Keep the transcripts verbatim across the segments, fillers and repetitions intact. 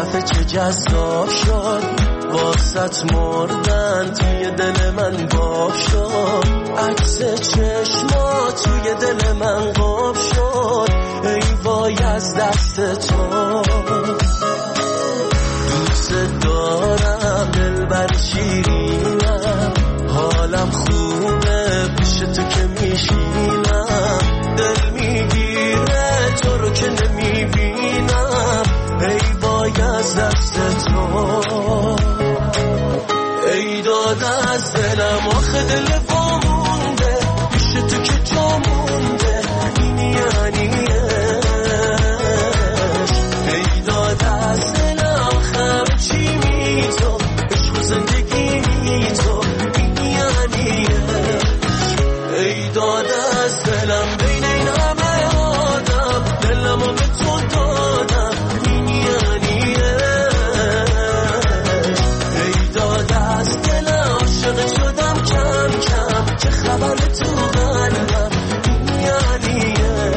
دفعه چه جذاب شد واسط مردن توی دل من باب شد عکس چشما توی دل من قاب شد ای وای از دست تو دوست دارم دلبر شیرینم حالم خوبه پیش تو که میشینم دل میگیره تو رو که نمیبینم ای وای از دست تو ای داد از دلم آخه دل وامونده پیش تو که جا مونده این یعنی ای داد از دلم آخه چی می تو عشق و زندگی می تو این یعنی ای داد از دلم بین این همه آدم دلمو به تو دادم این یعنی ای داد از دلم عاشق شدم کم کم چه خبر تو قلبم این یعنی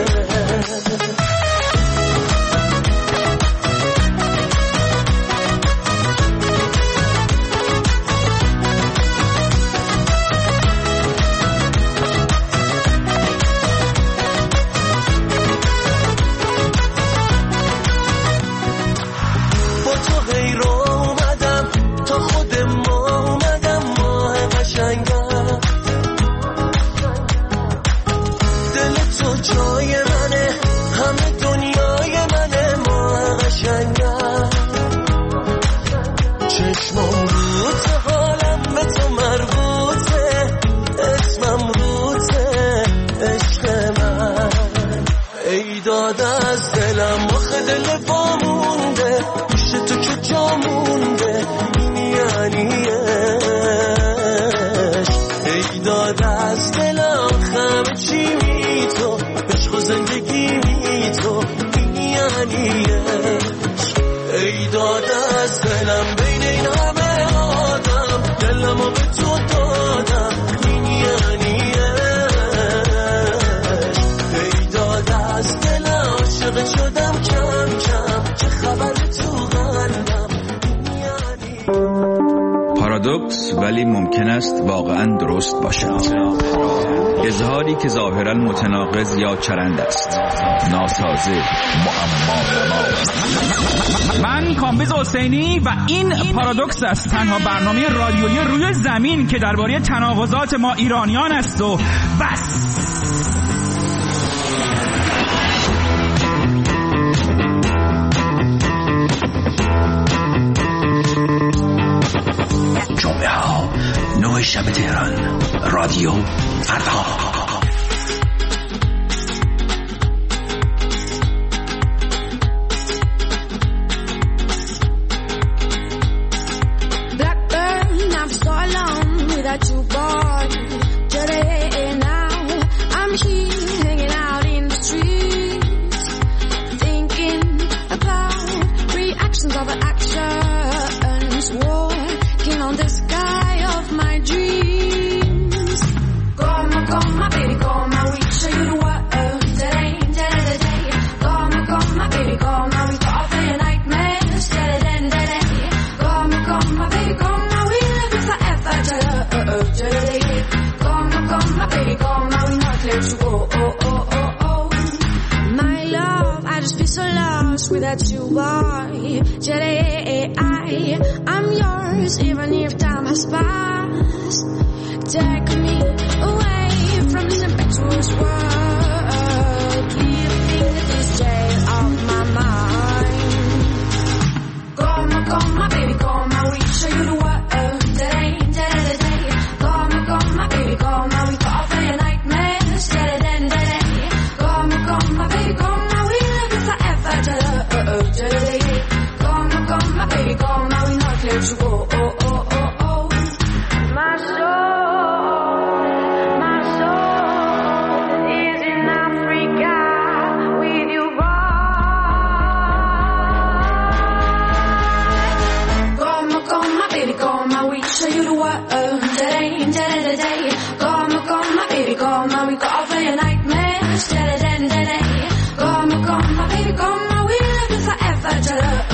ولی ممکن است واقعا درست باشد. اظهاری که ظاهرا متناقض یا چرند است، ناسازه، معما. من کامبیز حسینی و این پارادوکس است، تنها برنامه رادیویی روی زمین که درباره تناقضات ما ایرانیان است و بس. جمعه ها نه شب تهران، رادیو فردا. Without you, why? Today I, I'm yours, even if time has passed. Take me away from this impetuous world, leaving this jail of my mind. Come, come, my baby, come, I will show you the world. Today, today, today. Come, come, my baby, come, I will talk for your nightmares. Today, today. Come, come, my baby, come, I will live it forever. Today, come, come, my baby, come, I will not let you go. Oh, oh, oh, oh. My soul, my soul is in Africa.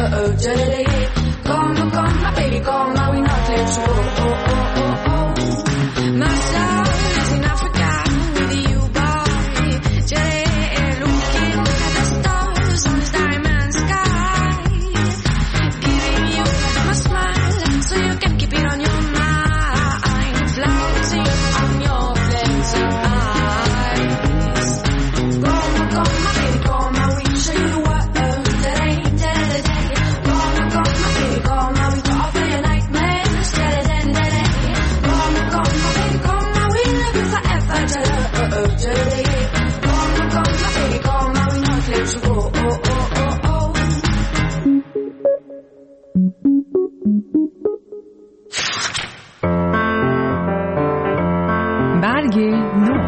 oh oh, today. Come, come, my baby, come, I will not let you go. Oh oh oh oh. My soul is in Africa with you, boy. Today, looking at the stars on this diamond sky, giving you my smile so you can keep it on your mind. Flowers on your blazing eyes. Come, come, my baby, come, I will show you what. برگ نو.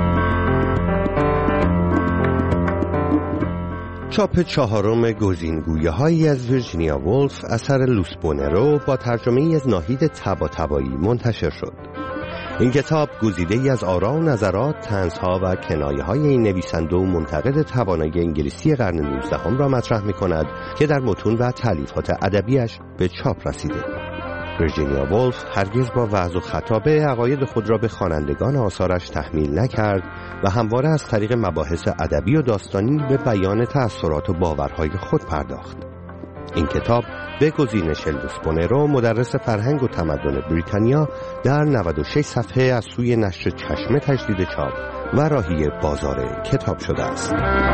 چاپ چهارم گزینگویه هایی از ویرجینیا وولف اثر لوس بونرو با ترجمه ای از ناهید طباطبایی منتشر شد. این کتاب گزیده ای از آرا و نظرات، طنزها و کنایه های این نویسنده و منتقد توانای انگلیسی قرن نوزدهم را مطرح می کند که در متون و تالیفات ادبیش به چاپ رسیده. ویرجینیا وولف هرگز با وعظ و خطاب عقاید خود را به خوانندگان آثارش تحمیل نکرد و همواره از طریق مباحث ادبی و داستانی به بیان تأثیرات و باورهای خود پرداخت. این کتاب به گزینش لوس بونرو، مدرس فرهنگ و تمدن بریتانیا، در نود و شش صفحه از سوی نشر چشمه تجدید چاپ و راهی بازار کتاب شده است.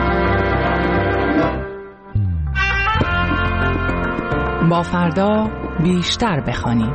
با فردا بیشتر بخوانیم.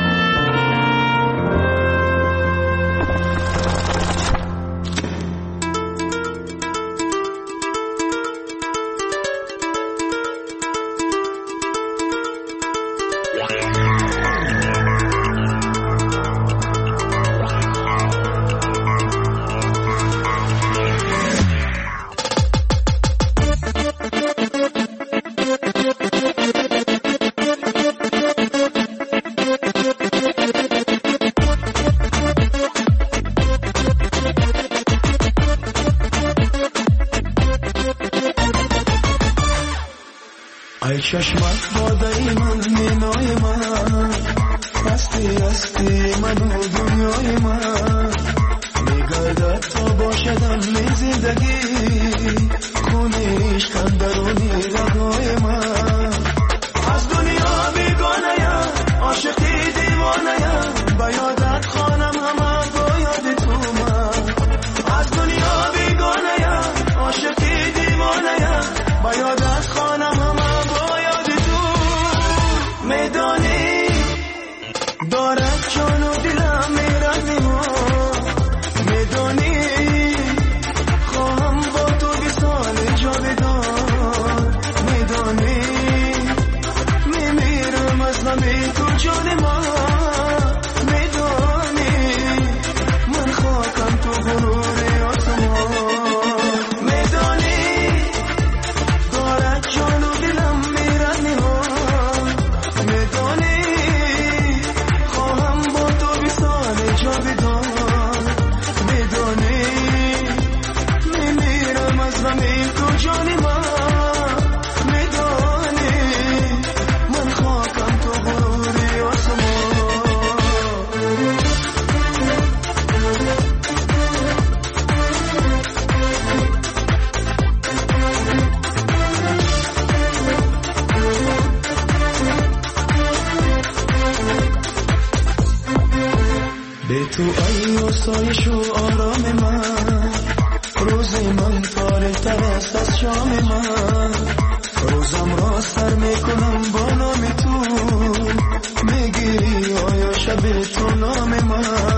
ای چشمت بادای من مینای من، هستی هستی من و دنیای من، میگردد تا باشدم می زندگی، خونی عشقم درونی رگای من. از دنیا بیگانه‌ام، عاشقی دیوانه‌ام، با یادت خوانم همه با یاد تو من. از دنیا بیگانه‌ام، عاشقی دیوانه‌ام، با یادت خوانم همه میدانی دارد جان و دلم میرنی ما، میدانی خواهم با تو بی سال جاودان، میدانی میمیرم از غم تو جان ما، میدانی من خاکم تو غرور آسمان، میدانی دارد جان و دلم میرنی ما، میدانی خواهم با تو بی سال جاودان، میدانی میمیرم از غم تو جان من، میدانی من خاکم تو غرور آسمان. به تو ای آسایش و آرام من، روز من تاریک‌تر است از شام من، روزم را سر میکنم با نام تو، میگی آیا شب تو نام من.